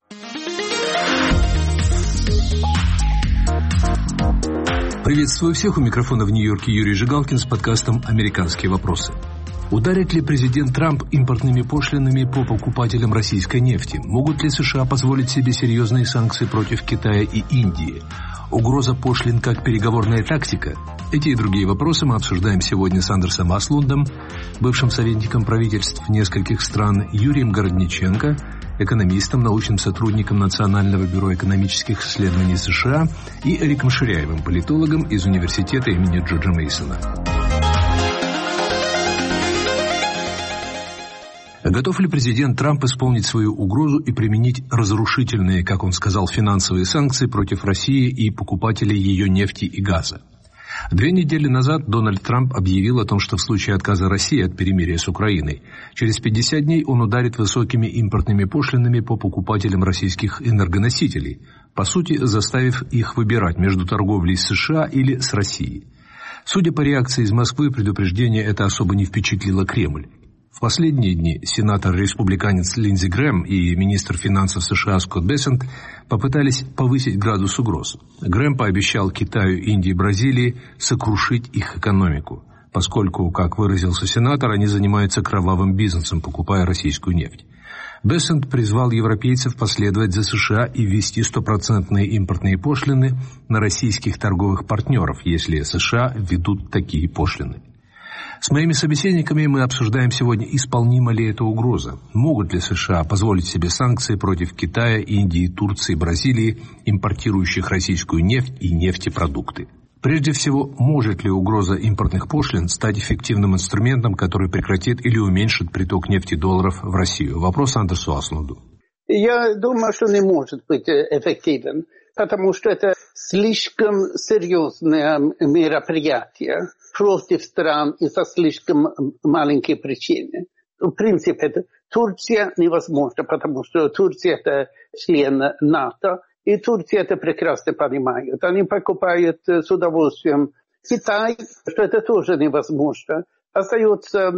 Приветствую всех, у микрофона в Нью-Йорке Юрий Жигалкин с подкастом «Американские вопросы». Ударит ли президент Трамп импортными пошлинами по покупателям российской нефти? Могут ли США позволить себе серьезные санкции против Китая и Индии? Угроза пошлин как переговорная тактика? Эти и другие вопросы мы обсуждаем сегодня с Андерсом Аслундом, бывшим советником правительств нескольких стран, Юрием Городниченко, экономистом, научным сотрудником Национального бюро экономических исследований США, и Эриком Ширяевым, политологом из университета имени Джорджа Мейсона. Готов ли президент Трамп исполнить свою угрозу и применить разрушительные, как он сказал, финансовые санкции против России и покупателей ее нефти и газа? 2 недели назад Дональд Трамп объявил о том, что в случае отказа России от перемирия с Украиной, через 50 дней он ударит высокими импортными пошлинами по покупателям российских энергоносителей, по сути, заставив их выбирать между торговлей с США или с Россией. Судя по реакции из Москвы, предупреждение это особо не впечатлило Кремль. В последние дни сенатор-республиканец Линдси Грэм и министр финансов США Скотт Бессент попытались повысить градус угроз. Грэм пообещал Китаю, Индии и Бразилии сокрушить их экономику, поскольку, как выразился сенатор, они занимаются кровавым бизнесом, покупая российскую нефть. Бессент призвал европейцев последовать за США и ввести 100% импортные пошлины на российских торговых партнеров, если США введут такие пошлины. С моими собеседниками мы обсуждаем сегодня, исполнима ли эта угроза. Могут ли США позволить себе санкции против Китая, Индии, Турции, Бразилии, импортирующих российскую нефть и нефтепродукты? Прежде всего, может ли угроза импортных пошлин стать эффективным инструментом, который прекратит или уменьшит приток нефти и долларов в Россию? Вопрос Андерсу Аслунду. Я думаю, что не может быть эффективен, потому что это слишком серьезное мероприятие против стран из-за слишком маленькой причины. В принципе, это Турция невозможно, потому что Турция это член НАТО, и Турция это прекрасно понимает. Они покупают с удовольствием. Китай, что это тоже невозможно. Остается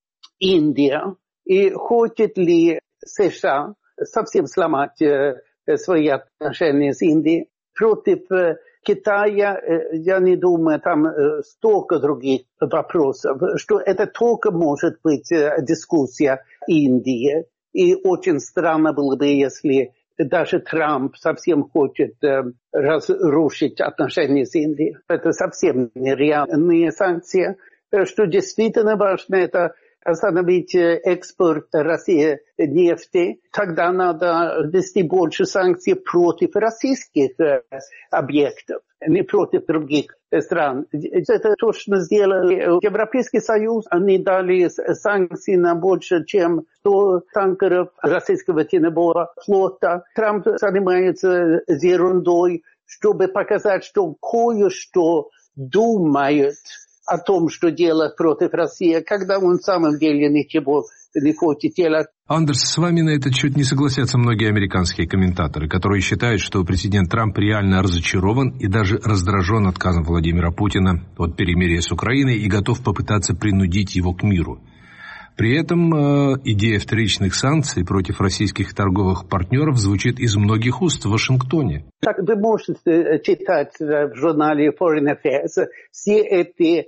Индия. И хочет ли США совсем сломать свои отношения с Индией? Против Китая, я не думаю, там столько других вопросов, что это только может быть дискуссия Индии. И очень странно было бы, если даже Трамп совсем хочет разрушить отношения с Индией. Это совсем нереальные санкции. Что действительно важно, это остановить экспорт России нефти, тогда надо ввести больше санкций против российских объектов, не против других стран. Это точно сделали Европейский Союз. Они дали санкции на больше, чем 100 танкеров российского теневого флота. Трамп занимается ерундой, чтобы показать, что кое-что думает о том, что делать против России, когда он в самом деле ничего не хочет делать. Андерс, с вами на этот счет не согласятся многие американские комментаторы, которые считают, что президент Трамп реально разочарован и даже раздражен отказом Владимира Путина от перемирия с Украиной и готов попытаться принудить его к миру. При этом идея вторичных санкций против российских торговых партнеров звучит из многих уст в Вашингтоне. Так вы можете читать в журнале Foreign Affairs все эти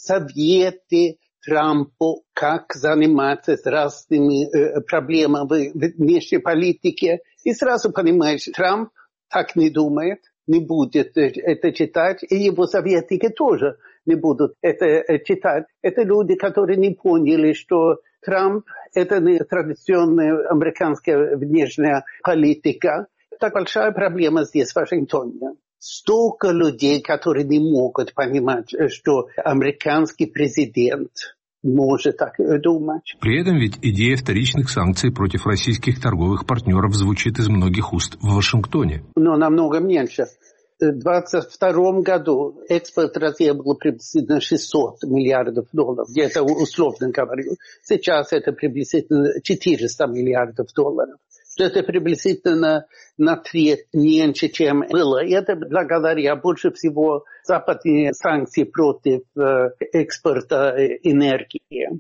советы Трампу, как заниматься с разными проблемами в внешней политике. И сразу понимаешь, Трамп так не думает, не будет это читать, и его советники тоже не будут это читать. Это люди, которые не поняли, что Трамп – это не традиционная американская внешняя политика. Так большая проблема здесь, в Вашингтоне. Столько людей, которые не могут понимать, что американский президент может так думать. При этом ведь идея вторичных санкций против российских торговых партнеров звучит из многих уст в Вашингтоне. Но намного меньше. В 2022 году экспорт России был приблизительно $600 миллиардов, я это условно говорю. Сейчас это приблизительно $400 миллиардов. Это приблизительно на треть меньше, чем было. И это благодаря больше всего западные санкции против экспорта энергии.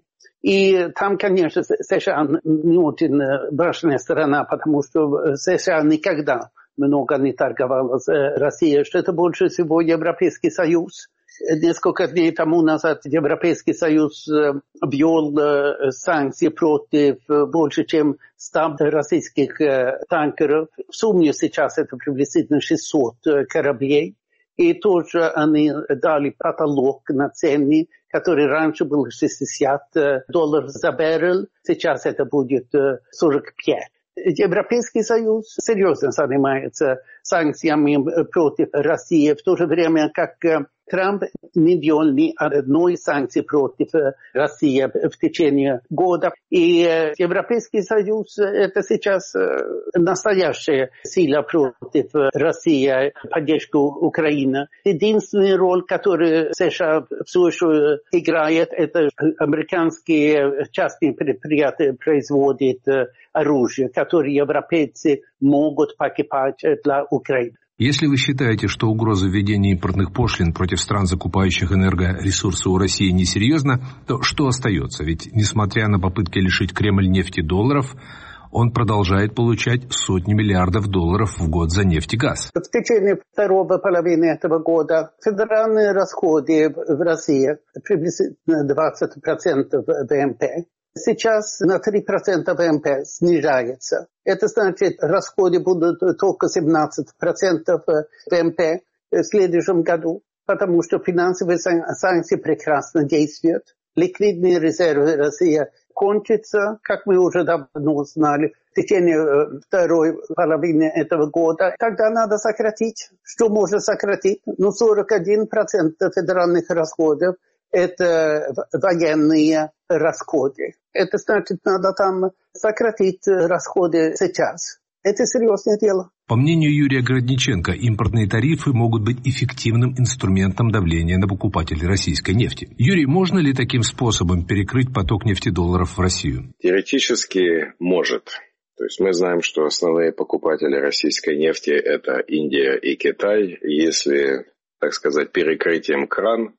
И там, конечно, США не очень важная сторона, потому что США никогда много не торговала с Россией, что это больше всего Европейский Союз. Несколько дней тому назад Европейский Союз ввел санкции против больше чем 100 российских танкеров. В сумме сейчас это приблизительно 600 кораблей. И тоже они дали потолок на цены, который раньше был $60 за баррель, сейчас это будет 45. Европейский Союз серьезно занимается санкциями против России, в то же время как Трамп не ввел ни одной санкции против России в течение года. И Европейский Союз – это сейчас настоящая сила против России, поддержку Украины. Единственная роль, которую США все еще играет, это американские частные предприятия производят оружие, которое европейцы могут покупать для Украины. Если вы считаете, что угроза введения импортных пошлин против стран, закупающих энергоресурсы у России, несерьезна, то что остается? Ведь, несмотря на попытки лишить Кремль нефти и долларов, он продолжает получать сотни миллиардов долларов в год за нефть и газ. В течение второго половины этого года федеральные расходы в России приблизительно 20% ВМП. Сейчас на 3% ВМП снижается. Это значит, расходы будут только 17% ВМП в следующем году, потому что финансовые санкции прекрасно действуют. Ликвидные резервы России кончатся, как мы уже давно знали, в течение второй половины этого года. Тогда надо сократить. Что можно сократить? 41% федеральных расходов – это военные расходы. Это значит, надо там сократить расходы сейчас. Это серьезное дело. По мнению Юрия Городниченко, импортные тарифы могут быть эффективным инструментом давления на покупателей российской нефти. Юрий, можно ли таким способом перекрыть поток нефтедолларов в Россию? Теоретически может. То есть мы знаем, что основные покупатели российской нефти – это Индия и Китай. Если, так сказать, перекрытием кран,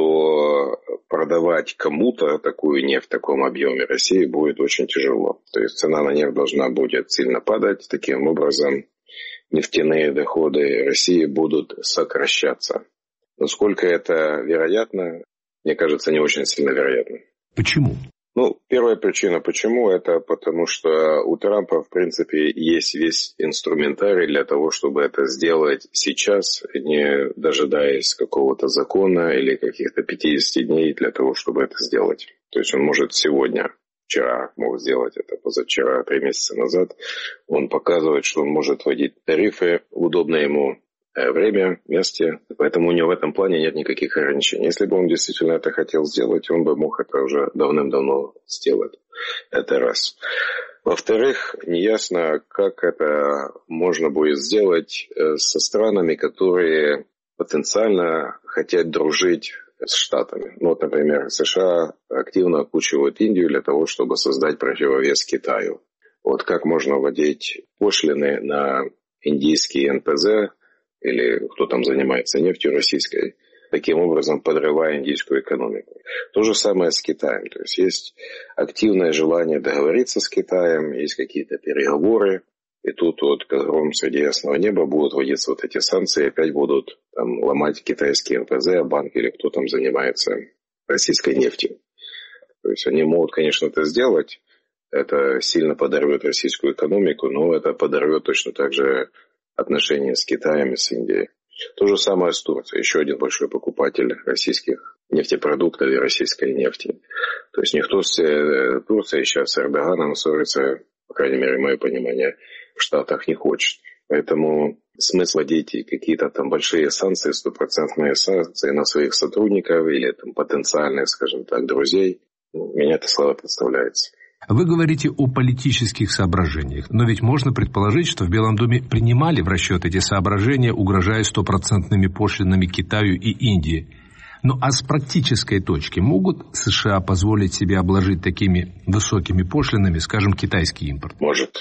то продавать кому-то такую нефть в таком объеме России будет очень тяжело. То есть цена на нефть должна будет сильно падать. Таким образом, нефтяные доходы России будут сокращаться. Насколько это вероятно, мне кажется, не очень сильно вероятно. Почему? Первая причина почему, это потому что у Трампа, в принципе, есть весь инструментарий для того, чтобы это сделать сейчас, не дожидаясь какого-то закона или каких-то 50 дней для того, чтобы это сделать. То есть он может сегодня, вчера мог сделать это, позавчера, 3 месяца назад, он показывает, что он может вводить тарифы в удобное ему время, месте, поэтому у него в этом плане нет никаких ограничений. Если бы он действительно это хотел сделать, он бы мог это уже давным-давно сделать. Это раз. Во-вторых, неясно, как это можно будет сделать со странами, которые потенциально хотят дружить с Штатами. Например, США активно окучивают Индию для того, чтобы создать противовес Китаю. Как можно вводить пошлины на индийские НПЗ, или кто там занимается нефтью российской, таким образом подрывая индийскую экономику. То же самое с Китаем. То есть есть активное желание договориться с Китаем, есть какие-то переговоры, и тут как гром среди ясного неба будут вводиться эти санкции, опять будут там ломать китайские НПЗ, банки или кто там занимается российской нефтью. То есть они могут, конечно, это сделать, это сильно подорвет российскую экономику, но это подорвет точно так же отношения с Китаем и с Индией. То же самое с Турцией. Еще один большой покупатель российских нефтепродуктов и российской нефти. То есть никто с Турцией сейчас с Эрдоганом ссориться, по крайней мере, мое понимание, в Штатах не хочет. Поэтому смысл вводить какие-то там большие санкции, 100% санкции на своих сотрудников или там потенциальных, скажем так, друзей, меня это слабо представляется. Вы говорите о политических соображениях, но ведь можно предположить, что в Белом доме принимали в расчет эти соображения, угрожая 100% пошлинами Китаю и Индии. А с практической точки могут США позволить себе обложить такими высокими пошлинами, скажем, китайский импорт? Может.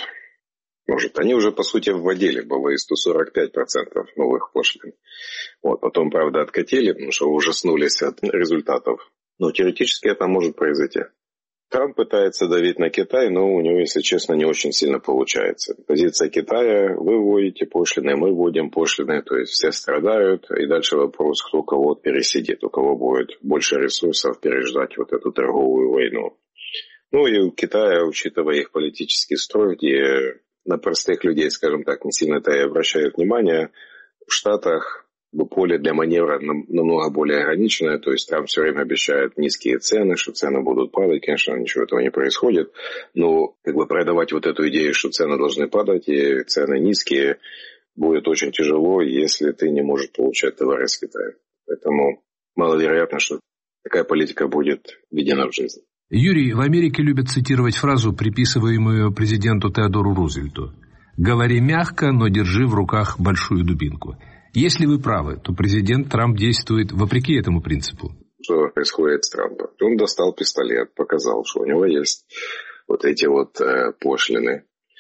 Они уже, по сути, вводили, было и 145% новых пошлин. Потом, правда, откатили, потому что ужаснулись от результатов. Но теоретически это может произойти. Трамп пытается давить на Китай, но у него, если честно, не очень сильно получается. Позиция Китая: вы вводите пошлины, мы вводим пошлины, то есть все страдают. И дальше вопрос, кто кого пересидит, у кого будет больше ресурсов переждать вот эту торговую войну. Ну и у Китая, учитывая их политический строй, где на простых людей, скажем так, не сильно-то и обращают внимание, в Штатах поле для маневра намного более ограниченное, то есть Трамп все время обещает низкие цены, что цены будут падать, конечно, ничего этого не происходит, но продавать вот эту идею, что цены должны падать и цены низкие, будет очень тяжело, если ты не можешь получать товары из Китая. Поэтому маловероятно, что такая политика будет введена в жизнь. Юрий, в Америке любят цитировать фразу, приписываемую президенту Теодору Рузвельту: «Говори мягко, но держи в руках большую дубинку». Если вы правы, то президент Трамп действует вопреки этому принципу. Что происходит с Трампом? Он достал пистолет, показал, что у него есть вот эти пошлины.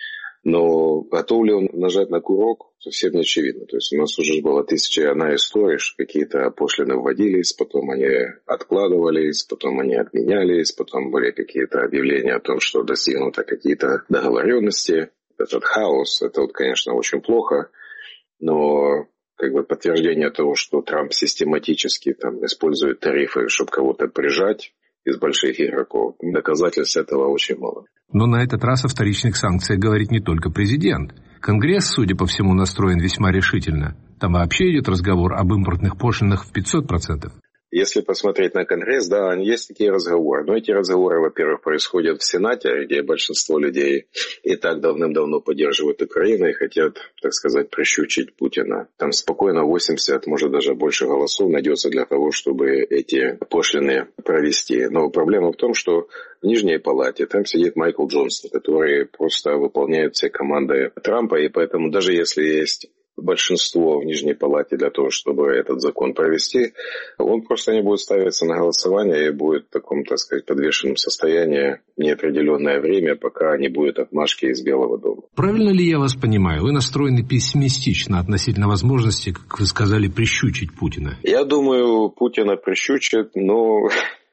Но готов ли он нажать на курок, совсем не очевидно. То есть у нас уже было 1001 история, что какие-то пошлины вводились, потом они откладывались, потом они отменялись, потом были какие-то объявления о том, что достигнуты какие-то договоренности. Этот хаос, это, конечно, очень плохо, но подтверждение того, что Трамп систематически использует тарифы, чтобы кого-то прижать из больших игроков, доказательств этого очень мало. Но на этот раз о вторичных санкциях говорит не только президент. Конгресс, судя по всему, настроен весьма решительно. Там вообще идет разговор об импортных пошлинах в 500%. Если посмотреть на Конгресс, да, есть такие разговоры. Но эти разговоры, во-первых, происходят в Сенате, где большинство людей и так давным-давно поддерживают Украину и хотят, так сказать, прищучить Путина. Там спокойно 80, может даже больше голосов найдется для того, чтобы эти пошлины провести. Но проблема в том, что в Нижней Палате там сидит Майкл Джонсон, который просто выполняет все команды Трампа, и поэтому даже если есть большинство в Нижней Палате для того, чтобы этот закон провести, он просто не будет ставиться на голосование и будет в таком, так сказать, подвешенном состоянии неопределенное время, пока не будет отмашки из Белого дома. Правильно ли я вас понимаю? Вы настроены пессимистично относительно возможности, как вы сказали, прищучить Путина? Я думаю, Путина прищучат, но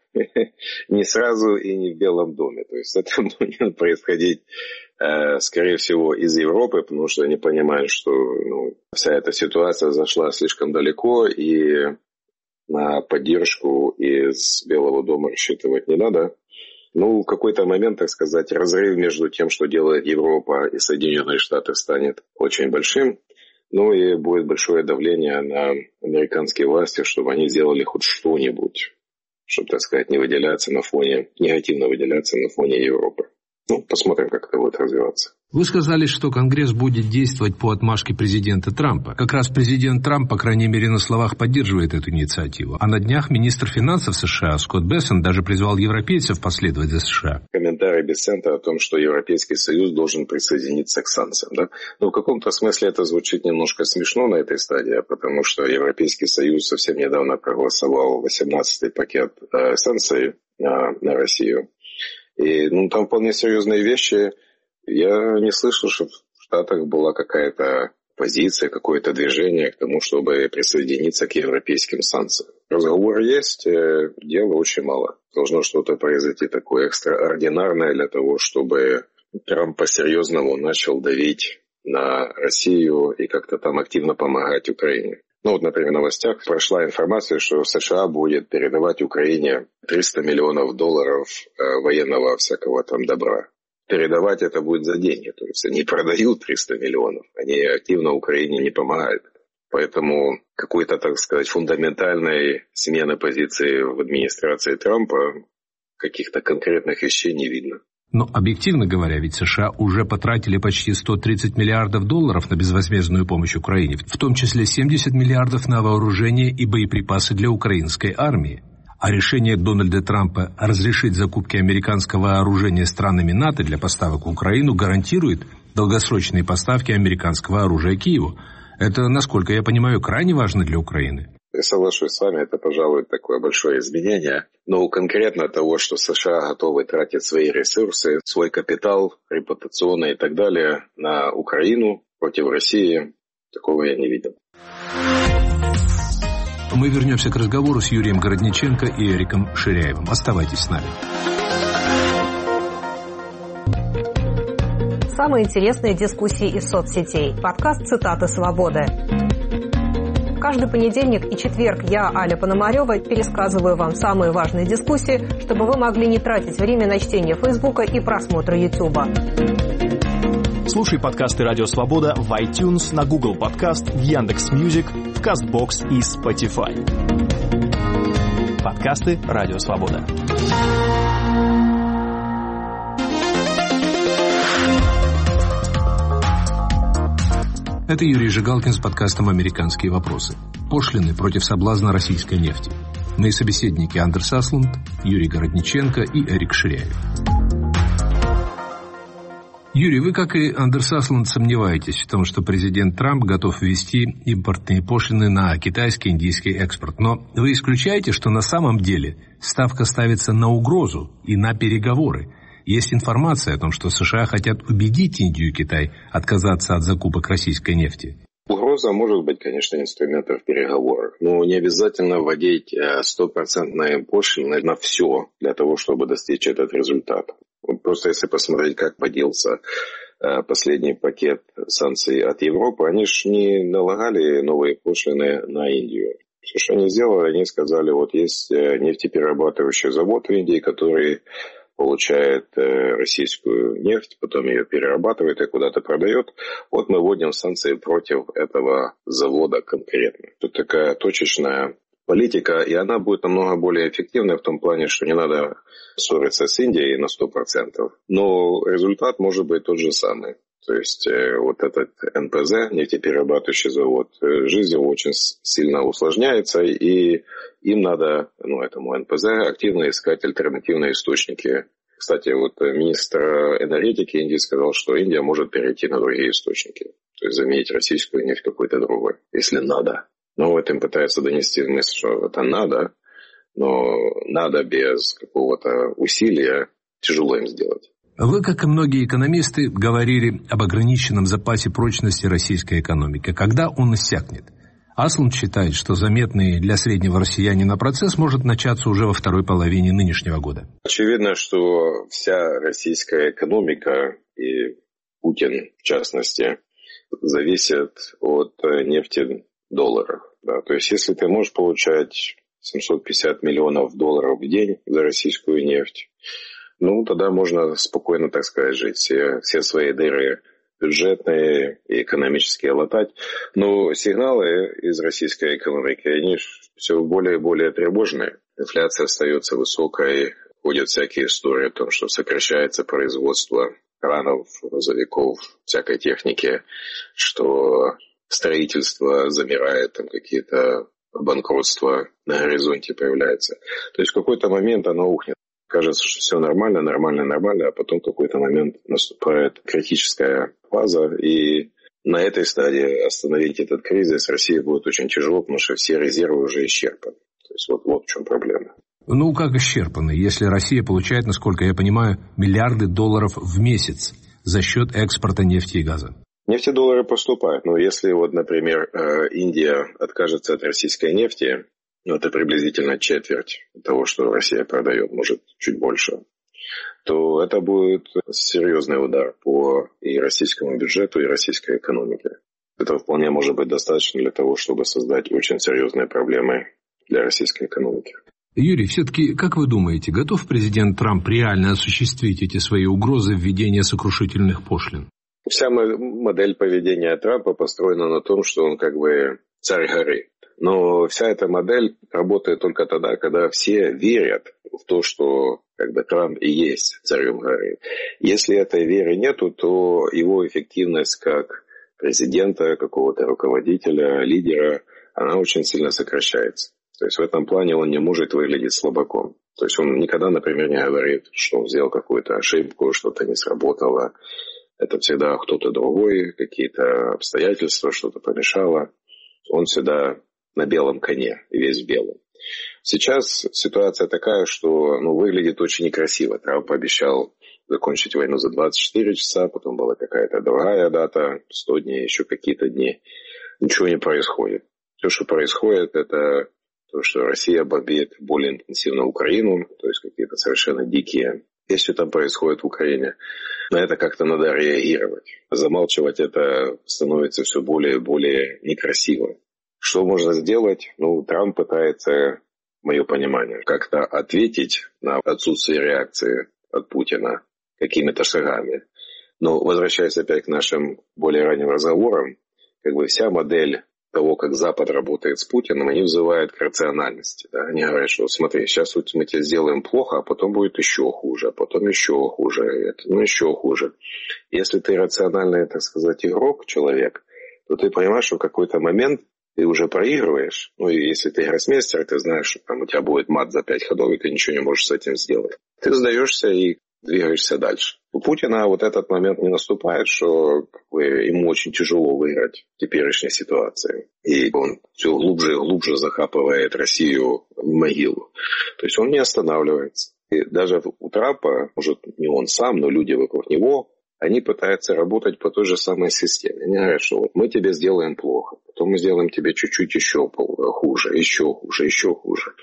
не сразу и не в Белом доме. То есть это будет происходить, скорее всего, из Европы, потому что они понимают, что вся эта ситуация зашла слишком далеко, и на поддержку из Белого дома рассчитывать не надо. В какой-то момент, так сказать, разрыв между тем, что делает Европа и Соединенные Штаты, станет очень большим. И будет большое давление на американские власти, чтобы они сделали хоть что-нибудь, чтобы, так сказать, негативно выделяться на фоне Европы. Посмотрим, как это будет развиваться. Вы сказали, что Конгресс будет действовать по отмашке президента Трампа. Как раз президент Трамп, по крайней мере, на словах поддерживает эту инициативу. А на днях министр финансов США Скотт Бессон даже призвал европейцев последовать за США. Комментарий Бессента о том, что Европейский Союз должен присоединиться к санкциям. Да? В каком-то смысле это звучит немножко смешно на этой стадии, потому что Европейский Союз совсем недавно проголосовал 18-й пакет санкций на Россию. И там вполне серьезные вещи. Я не слышал, что в Штатах была какая-то позиция, какое-то движение к тому, чтобы присоединиться к европейским санкциям. Разговоры есть, дела очень мало. Должно что-то произойти такое экстраординарное для того, чтобы Трамп по-серьезному начал давить на Россию и как-то там активно помогать Украине. Например, в новостях прошла информация, что США будет передавать Украине $300 миллионов военного всякого там добра. Передавать это будет за деньги. То есть они продают 300 миллионов. Они активно Украине не помогают. Поэтому какой-то, так сказать, фундаментальной смены позиции в администрации Трампа, каких-то конкретных вещей не видно. Но, объективно говоря, ведь США уже потратили почти $130 миллиардов на безвозмездную помощь Украине, в том числе 70 миллиардов на вооружение и боеприпасы для украинской армии. А решение Дональда Трампа разрешить закупки американского вооружения странами НАТО для поставок в Украину гарантирует долгосрочные поставки американского оружия Киеву. Это, насколько я понимаю, крайне важно для Украины. Я соглашусь с вами, это, пожалуй, такое большое изменение. Но конкретно того, что США готовы тратить свои ресурсы, свой капитал, репутационный и так далее на Украину против России, такого я не видел. Мы вернемся к разговору с Юрием Городниченко и Эриком Ширяевым. Оставайтесь с нами. Самые интересные дискуссии из соцсетей. Подкаст «Цитаты свободы». Каждый понедельник и четверг я, Аля Пономарева, пересказываю вам самые важные дискуссии, чтобы вы могли не тратить время на чтение Фейсбука и просмотра Ютуба. Слушай подкасты «Радио Свобода» в iTunes, на Google Подкаст, в Яндекс.Мьюзик, в Castbox и Spotify. Подкасты «Радио Свобода». Это Юрий Жигалкин с подкастом «Американские вопросы». Пошлины против соблазна российской нефти. Мои собеседники Андерс Аслунд, Юрий Городниченко и Эрик Ширяев. Юрий, вы, как и Андерс Аслунд, сомневаетесь в том, что президент Трамп готов ввести импортные пошлины на китайский и индийский экспорт. Но вы исключаете, что на самом деле ставка ставится на угрозу и на переговоры. Есть информация о том, что США хотят убедить Индию и Китай отказаться от закупок российской нефти. Угроза может быть, конечно, инструментом в переговорах, но не обязательно вводить 100% пошлины на все для того, чтобы достичь этот результат. Вот просто если посмотреть, как вводился последний пакет санкций от Европы, они же не налагали новые пошлины на Индию. Все, что они сделали, они сказали, вот есть нефтеперерабатывающий завод в Индии, который получает российскую нефть, потом ее перерабатывает и куда-то продает. Вот мы вводим санкции против этого завода конкретно. Тут такая точечная политика, и она будет намного более эффективной в том плане, что не надо ссориться с Индией на 100%. Но результат может быть тот же самый. То есть вот этот НПЗ, нефтеперерабатывающий завод, жизнь его очень сильно усложняется, и им надо, этому НПЗ, активно искать альтернативные источники. Кстати, вот министр энергетики Индии сказал, что Индия может перейти на другие источники. То есть заменить российскую нефть какой-то другой, если надо. Но вот им пытаются донести мысль, что это надо, но надо без какого-то усилия, тяжело им сделать. Вы, как и многие экономисты, говорили об ограниченном запасе прочности российской экономики. Когда он иссякнет? Аслунд считает, что заметный для среднего россиянина процесс может начаться уже во второй половине нынешнего года. Очевидно, что вся российская экономика, и Путин в частности, зависит от нефти долларов. Да? То есть если ты можешь получать 750 миллионов долларов в день за российскую нефть, тогда можно спокойно, так сказать, жить, все свои дыры бюджетные и экономические латать. Но сигналы из российской экономики, они все более и более тревожные. Инфляция остается высокой, ходят всякие истории о том, что сокращается производство кранов, грузовиков, всякой техники, что строительство замирает, там какие-то банкротства на горизонте появляются. То есть в какой-то момент оно ухнет. Кажется, что все нормально, а потом в какой-то момент наступает критическая фаза, и на этой стадии остановить этот кризис России будет очень тяжело, потому что все резервы уже исчерпаны. То есть вот в чем проблема. Как исчерпаны, если Россия получает, насколько я понимаю, миллиарды долларов в месяц за счет экспорта нефти и газа? Нефтедоллары поступают, но если, например, Индия откажется от российской нефти, это приблизительно четверть того, что Россия продает, может, чуть больше, то это будет серьезный удар по и российскому бюджету, и российской экономике. Этого вполне может быть достаточно для того, чтобы создать очень серьезные проблемы для российской экономики. Юрий, все-таки, как вы думаете, готов президент Трамп реально осуществить эти свои угрозы введения сокрушительных пошлин? Вся модель поведения Трампа построена на том, что он как бы царь горы. Но вся эта модель работает только тогда, когда все верят в то, что Трамп и есть царем горы. Если этой веры нету, то его эффективность как президента, какого-то руководителя, лидера, она очень сильно сокращается. То есть в этом плане он не может выглядеть слабаком. То есть он никогда, например, не говорит, что он сделал какую-то ошибку, что-то не сработало. Это всегда кто-то другой, какие-то обстоятельства, что-то помешало. Он всегда на белом коне, весь в белом. Сейчас ситуация такая, что выглядит очень некрасиво. Трамп обещал закончить войну за 24 часа, потом была какая-то другая дата, 100 дней, еще какие-то дни. Ничего не происходит. Все, что происходит, это то, что Россия бомбит более интенсивно Украину, то есть какие-то совершенно дикие если там происходит в Украине. На это как-то надо реагировать. Замалчивать это становится все более и более некрасиво. Что можно сделать? Трамп пытается, мое понимание, как-то ответить на отсутствие реакции от Путина какими-то шагами. Но возвращаясь опять к нашим более ранним разговорам, вся модель того, как Запад работает с Путиным, они взывают к рациональности. Да? Они говорят, что смотри, сейчас мы тебе сделаем плохо, а потом будет еще хуже, а потом еще хуже, еще хуже. Если ты рациональный, так сказать, игрок, человек, то ты понимаешь, что в какой-то момент ты уже проигрываешь. И если ты гроссмейстер, ты знаешь, что там у тебя будет мат за 5 ходов, и ты ничего не можешь с этим сделать. Ты сдаешься и двигаешься дальше. У Путина вот этот момент не наступает, что ему очень тяжело выиграть в теперешней ситуации. И он все глубже и глубже закапывает Россию в могилу. То есть он не останавливается. И даже у Трампа, может не он сам, но люди вокруг него, они пытаются работать по той же самой системе. Они говорят, что мы тебе сделаем плохо, потом мы сделаем тебе чуть-чуть еще хуже, еще хуже, еще хуже.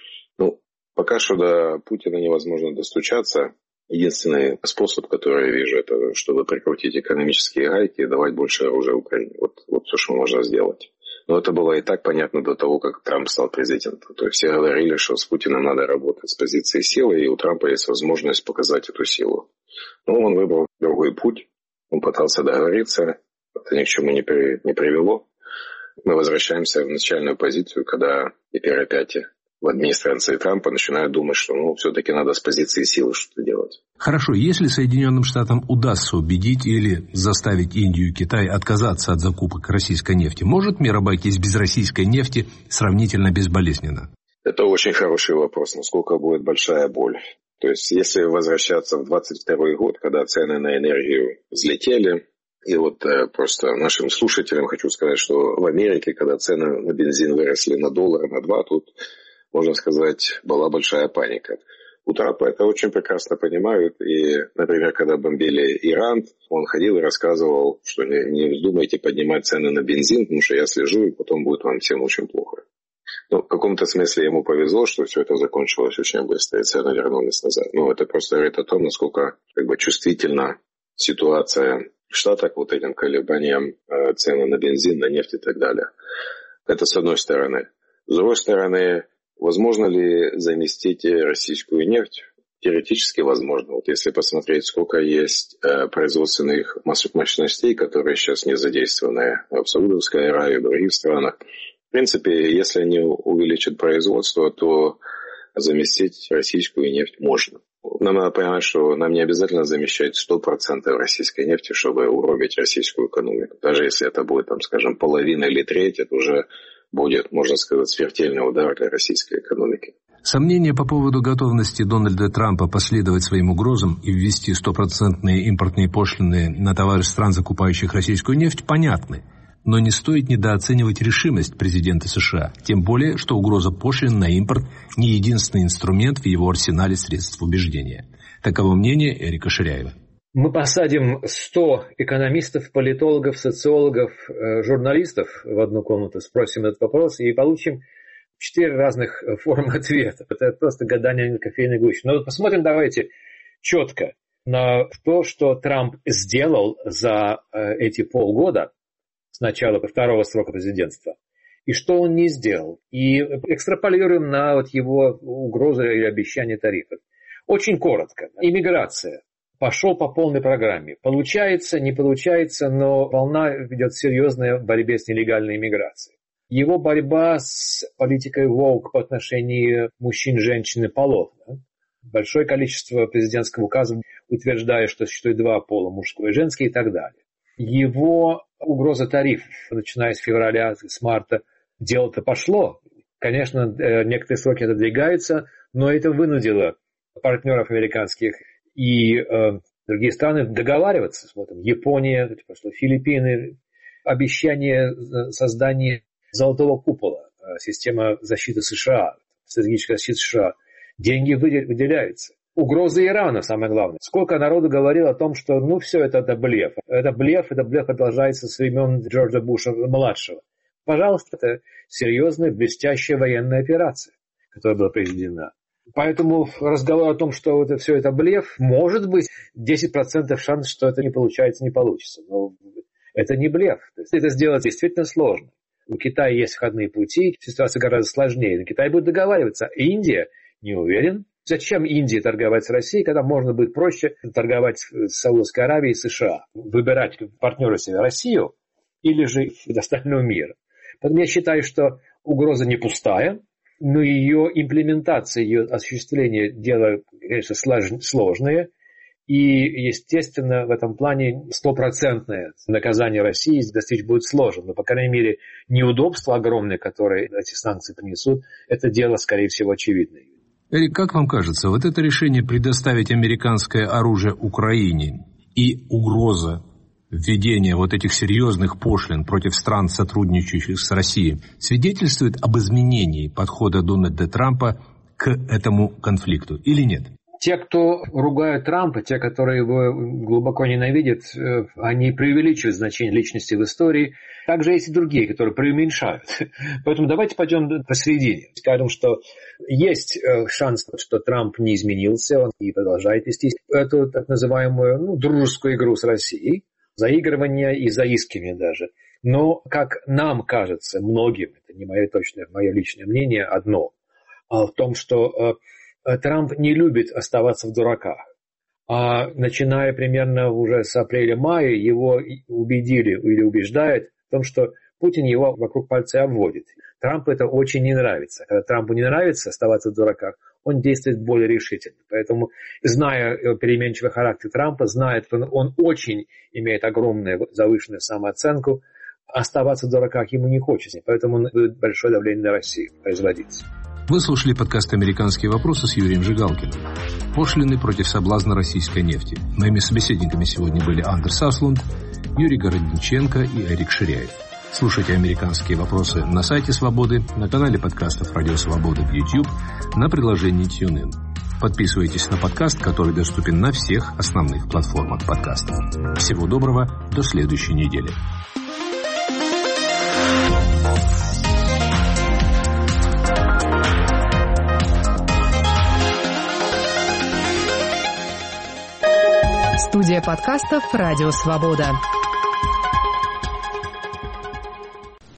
Пока что до Путина невозможно достучаться. Единственный способ, который я вижу, это чтобы прикрутить экономические гайки и давать больше оружия Украине. Вот все, что можно сделать. Но это было и так понятно до того, как Трамп стал президентом. То есть все говорили, что с Путиным надо работать с позиции силы, и у Трампа есть возможность показать эту силу. Но он выбрал другой путь. Он пытался договориться. Это ни к чему не привело. Мы возвращаемся в начальную позицию, когда теперь опять в администрации Трампа начинают думать, что все-таки надо с позиции силы что-то делать. Хорошо, если Соединенным Штатам удастся убедить или заставить Индию и Китай отказаться от закупок российской нефти, может мир обойтись без российской нефти сравнительно безболезненно? Это очень хороший вопрос. Насколько будет большая боль? То есть, если возвращаться в 22 год, когда цены на энергию взлетели, и просто нашим слушателям хочу сказать, что в Америке, когда цены на бензин выросли на $1, на $2, тут, можно сказать, была большая паника. У Трампа это очень прекрасно понимают. И, например, когда бомбили Иран, он ходил и рассказывал, что не вздумайте поднимать цены на бензин, потому что я слежу, и потом будет вам всем очень плохо. В каком-то смысле ему повезло, что все это закончилось очень быстро, и цены вернулись назад. Это просто говорит о том, насколько чувствительна ситуация в Штатах вот этим колебаниям цены на бензин, на нефть и так далее. Это с одной стороны. С другой стороны, возможно ли заместить российскую нефть? Теоретически возможно. Если посмотреть, сколько есть производственных мощностей, которые сейчас не задействованы в Саудовской Аравии, в других странах. В принципе, если они увеличат производство, то заместить российскую нефть можно. Нам надо понимать, что нам не обязательно замещать 100% российской нефти, чтобы угробить российскую экономику. Даже если это будет, половина или треть, это уже будет, можно сказать, смертельный удар для российской экономики. Сомнения по поводу готовности Дональда Трампа последовать своим угрозам и ввести 100% импортные пошлины на товары стран, закупающих российскую нефть, понятны. Но не стоит недооценивать решимость президента США, тем более, что угроза пошлин на импорт не единственный инструмент в его арсенале средств убеждения. Таково мнение Эрика Ширяева. Мы посадим 100 экономистов, политологов, социологов, журналистов в одну комнату, спросим этот вопрос и получим 4 разных формы ответа. Это просто гадание на кофейной гуще. Но посмотрим давайте четко на то, что Трамп сделал за эти полгода с начала второго срока президентства, и что он не сделал. И экстраполируем на его угрозы или обещания тарифов. Очень коротко. Иммиграция. Пошел по полной программе. Получается, не получается, но волна ведет серьезная в борьбе с нелегальной иммиграцией. Его борьба с политикой woke по отношению мужчин, женщин и полов. Большое количество президентских указов утверждает, что существует 2 пола, мужской и женский и так далее. Его угроза тарифов, начиная с февраля, с марта, дело-то пошло. Конечно, некоторые сроки отодвигаются, но это вынудило партнеров американских и другие страны договариваться. Смотрим, Япония, Филиппины, обещание создания золотого купола, система защиты США, стратегическая защита США. Деньги выделяются. Угроза Ирана, самое главное. Сколько народу говорило о том, что все это блеф. Это блеф продолжается с времен Джорджа Буша-младшего. Пожалуйста, это серьезная, блестящая военная операция, которая была проведена. Поэтому разговор о том, что все это блеф, может быть, 10% шанс, что это не получится. Но это не блеф. То есть это сделать действительно сложно. У Китая есть входные пути, ситуация гораздо сложнее. Но Китай будет договариваться. Индия не уверен. Зачем Индии торговать с Россией, когда можно будет проще торговать с Саудовской Аравией и США? Выбирать партнера себе Россию или же остального мира. Поэтому я считаю, что угроза не пустая, но ее имплементация, ее осуществление дело, конечно, сложное. И, естественно, в этом плане 100% наказание России достичь будет сложно. Но, по крайней мере, неудобства огромные, которые эти санкции принесут, это дело, скорее всего, очевидное. Эрик, как вам кажется, вот это решение предоставить американское оружие Украине и угроза введения вот этих серьезных пошлин против стран, сотрудничающих с Россией, свидетельствует об изменении подхода Дональда Трампа к этому конфликту или нет? Те, кто ругают Трампа, те, которые его глубоко ненавидят, они преувеличивают значение личности в истории. Также есть и другие, которые преуменьшают. Поэтому давайте пойдем посередине. Скажем, что есть шанс, что Трамп не изменился, он и продолжает вести эту так называемую дружескую игру с Россией, заигрывание и заискивание даже. Но, как нам кажется, многим, это не мое личное мнение, одно, в том, что Трамп не любит оставаться в дураках. А начиная примерно уже с апреля-мая его убедили или убеждают в том, что Путин его вокруг пальца обводит. Трампу это очень не нравится. Когда Трампу не нравится оставаться в дураках, он действует более решительно. Поэтому, зная переменчивый характер Трампа, зная, что он очень имеет огромную завышенную самооценку, оставаться в дураках ему не хочется. Поэтому он будет большое давление на Россию производиться. Вы слушали подкаст «Американские вопросы» с Юрием Жигалкиным. Пошлины против соблазна российской нефти. Моими собеседниками сегодня были Андерс Аслунд, Юрий Городниченко и Эрик Ширяев. Слушайте «Американские вопросы» на сайте «Свободы», на канале подкастов «Радио Свобода» в YouTube, на приложении TuneIn. Подписывайтесь на подкаст, который доступен на всех основных платформах подкастов. Всего доброго, до следующей недели. Студия подкастов «Радио Свобода».